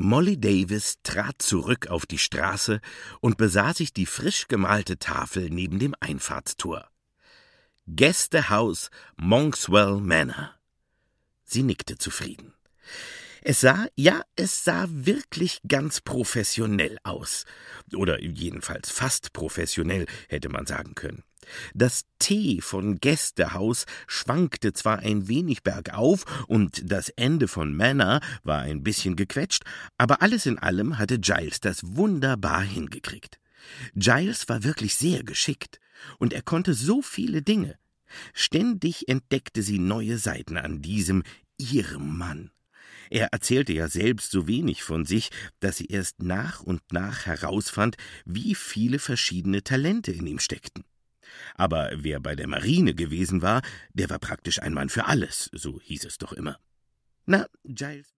Molly Davis trat zurück auf die Straße und besah sich die frisch gemalte Tafel neben dem Einfahrtstor. Gästehaus Monkswell Manor. Sie nickte zufrieden. Es sah wirklich ganz professionell aus. Oder jedenfalls fast professionell, hätte man sagen können. Das T von Gästehaus schwankte zwar ein wenig bergauf und das Ende von Manor war ein bisschen gequetscht, aber alles in allem hatte Giles das wunderbar hingekriegt. Giles war wirklich sehr geschickt und er konnte so viele Dinge. Ständig entdeckte sie neue Seiten an ihrem Mann. Er erzählte ja selbst so wenig von sich, dass sie erst nach und nach herausfand, wie viele verschiedene Talente in ihm steckten. Aber wer bei der Marine gewesen war, der war praktisch ein Mann für alles, so hieß es doch immer. Na, Giles